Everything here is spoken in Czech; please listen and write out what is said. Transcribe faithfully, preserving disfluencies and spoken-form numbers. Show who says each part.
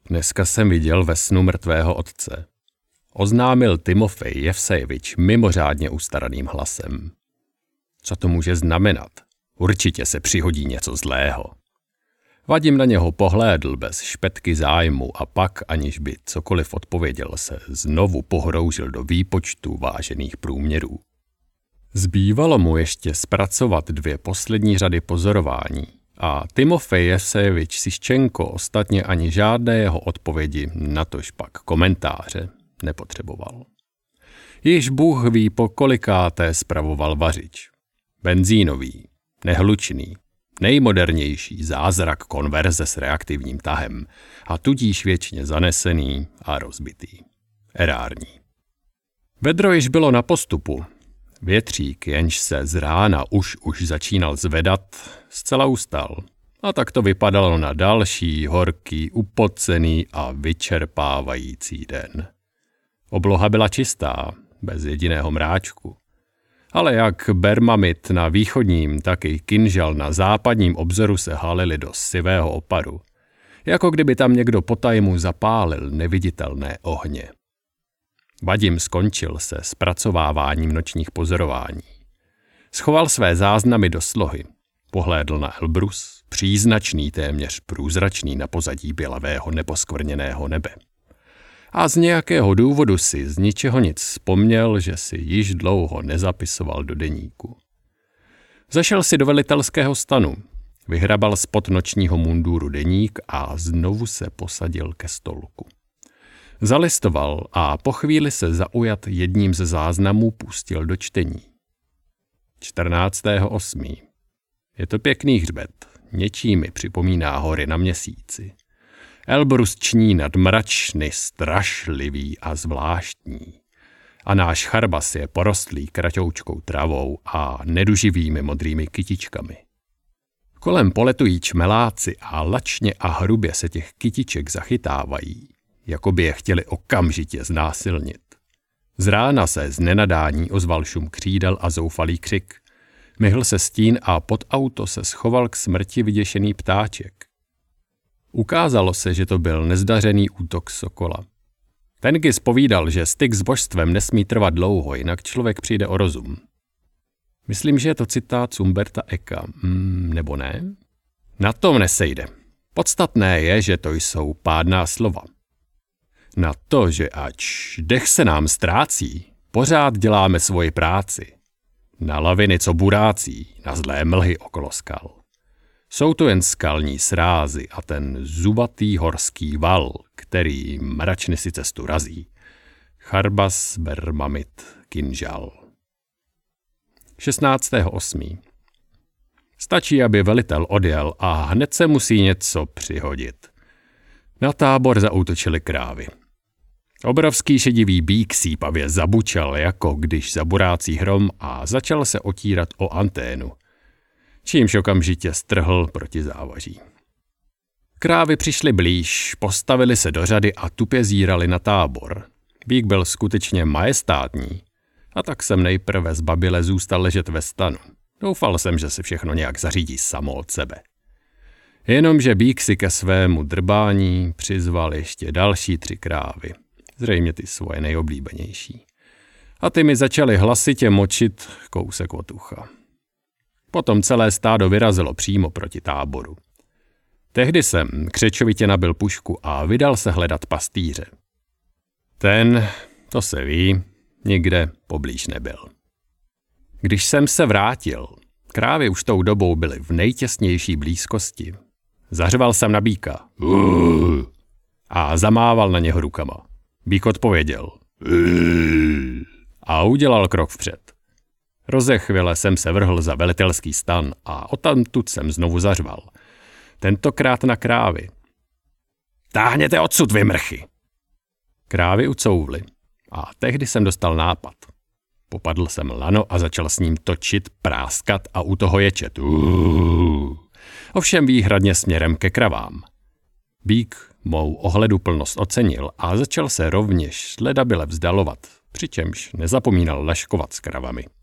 Speaker 1: Dneska jsem viděl ve snu mrtvého otce. Oznámil Timofej Jevsejevič mimořádně ustaraným hlasem. Co to může znamenat? Určitě se přihodí něco zlého. Vadim na něho pohlédl bez špetky zájmu a pak, aniž by cokoliv odpověděl, se znovu pohroužil do výpočtu vážených průměrů. Zbývalo mu ještě zpracovat dvě poslední řady pozorování a Timofej Jevsejevič Siščenko ostatně ani žádné jeho odpovědi, natož pak komentáře, nepotřeboval. Již Bůh ví, po kolikáté spravoval vařič. Benzínový, nehlučný, nejmodernější zázrak konverze s reaktivním tahem a tudíž věčně zanesený a rozbitý. Erární. Vedro již bylo na postupu. Větřík, jenž se z rána už už začínal zvedat, zcela ustal. A tak to vypadalo na další, horký, upocený a vyčerpávající den. Obloha byla čistá, bez jediného mráčku. Ale jak Bermamit na východním, tak i Kinžal na západním obzoru se halili do sivého oparu, jako kdyby tam někdo potajmu zapálil neviditelné ohně. Vadim skončil se zpracováváním nočních pozorování. Schoval své záznamy do slohy, pohlédl na Elbrus, příznačný, téměř průzračný na pozadí bělavého neposkvrněného nebe. A z nějakého důvodu si z ničeho nic vzpomněl, že si již dlouho nezapisoval do deníku. Zašel si do velitelského stanu, vyhrabal spod nočního mundúru deník a znovu se posadil ke stolku. Zalistoval a po chvíli se zaujat jedním ze záznamů pustil do čtení. čtrnáctého osmého Je to pěkný hřbet, něčím mi připomíná hory na Měsíci. Elbrus ční nad mračny strašlivý a zvláštní. A náš Charbas je porostlý kratoučkou travou a neduživými modrými kytičkami. Kolem poletují čmeláci a lačně a hrubě se těch kytiček zachytávají, jako by je chtěli okamžitě znásilnit. Z rána se z nenadání ozval šum křídel a zoufalý křik. Myhl se stín a pod auto se schoval k smrti vyděšený ptáček. Ukázalo se, že to byl nezdařený útok sokola. Tengis povídal, že styk s božstvem nesmí trvat dlouho, jinak člověk přijde o rozum. Myslím, že je to citát z Umberta Eka, hmm, nebo ne? Na tom nesejde. Podstatné je, že to jsou pádná slova. Na to, že ač dech se nám ztrácí, pořád děláme svoji práci. Na laviny, co burácí, na zlé mlhy okolo skal. Jsou to jen skalní srázy a ten zubatý horský val, který mračny si cestu razí. Charbas, Bermamit, Kinžal. šestnáctého osmého Stačí, aby velitel odjel a hned se musí něco přihodit. Na tábor zaútočily krávy. Obrovský šedivý býk sípavě zabučel, jako když zaburácí hrom a začal se otírat o anténu, čímž okamžitě strhl proti závaží. Krávy přišly blíž, postavili se do řady a tupě zírali na tábor. Býk byl skutečně majestátní, a tak jsem nejprve zbabile zůstal ležet ve stanu. Doufal jsem, že se všechno nějak zařídí samo od sebe. Jenomže býk si ke svému drbání přizval ještě další tři krávy, zřejmě ty svoje nejoblíbenější. A ty mi začaly hlasitě močit kousek od ucha. Potom celé stádo vyrazilo přímo proti táboru. Tehdy jsem křečovitě nabil pušku a vydal se hledat pastýře. Ten, to se ví, nikde poblíž nebyl. Když jsem se vrátil, krávy už tou dobou byly v nejtěsnější blízkosti. Zařval jsem na býka Uuuh! A zamával na něho rukama. Býk odpověděl Uuuh! A udělal krok vpřed. Rozechvěle jsem se vrhl za velitelský stan a odtamtud jsem znovu zařval. Tentokrát na krávy. Táhněte odsud, vy mrchy! Krávy ucouvly a tehdy jsem dostal nápad. Popadl jsem lano a začal s ním točit, práskat a u toho ječet. Uuuh. Ovšem výhradně směrem ke kravám. Býk mou ohleduplnost ocenil a začal se rovněž ledabyle vzdalovat, přičemž nezapomínal laškovat s kravami.